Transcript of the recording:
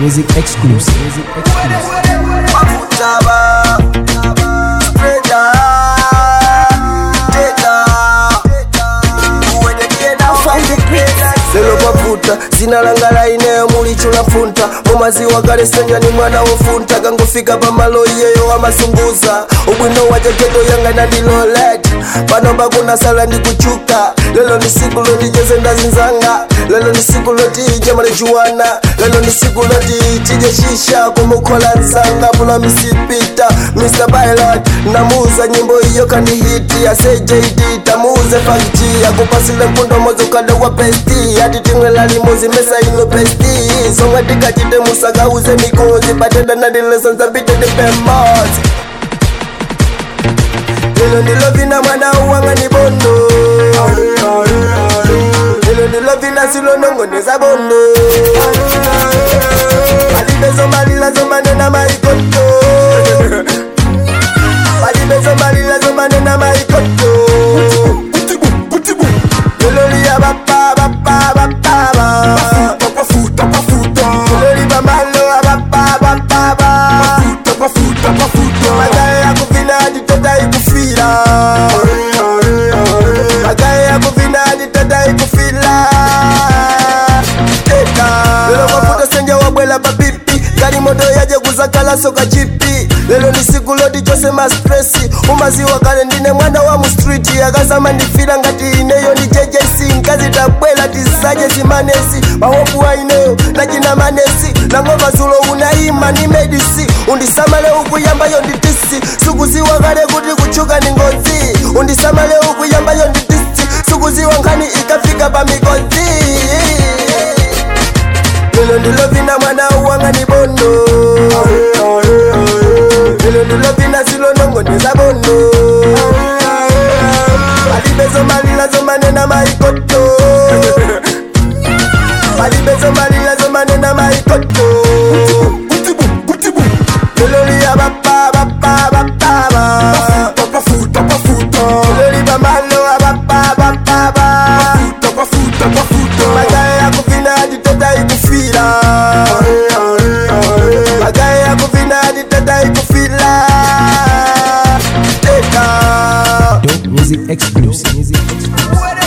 music exclusive. Lelo pafuta zina langala ineyo mulichula funta mumaziwa kale senja ni mwana wofunta kangufika pamalo iyeyo amasunguza ubwino wa jaketo yanga na dilolet panomba kuna sala ndi kuchuka lelo ni siku loti jeze ndazinzanga lelo ni siku loti jemale juwana lelo ni siku loti tije shisha kumukola nzanga pula misipita Mr. Pilot namuza nyimbo iyo kanihiti ya CJD tamuze fakti ya kupasile mpundo mozo kada wa pesti ati tingwe la limozi mesa ino pesti songa tika chite musaka uze mikozi patenda na dilesons abite de pemozi lelo ndilo vina mwana uwanga ni bondo lelo ndilo vina silo nongo neza bondo alibezo malila zomane na maikoto alibezo malila zomane na maikoto lelo liya bapa magaya kuvina ditata ikufila magaya kuvina ditata ikufila lelo mafuta senja wabwela papipi gari moto yaje kuzakala soka chipi lelo ni siku loti chose mastresi umaziwa kale ndine mwana wa mustriti akasama ndifila ngati ineyo ni JJC nkazi tabwela tizaje zimanesi mahopu wa ineyo najina manesi nangova zulo unaima ni medisi undisamale ukuyambayo nditisi sukuziwa kale kuti kuchuka ni ngozi undisamale ukuyambayo nditisi sukuziwa nkani ikafika pa migozi lelo ndilo vina mwana uwanga ni bondo lelo ndilo vina silo nongo neza bondo alibezo malila zomane na maikoto alibezo malila zomane na maikoto lelo liya bapa lelo liba malo bapa magaya kuvina ditata ikufila magaya kuvina ditata ikufila Music exclusive.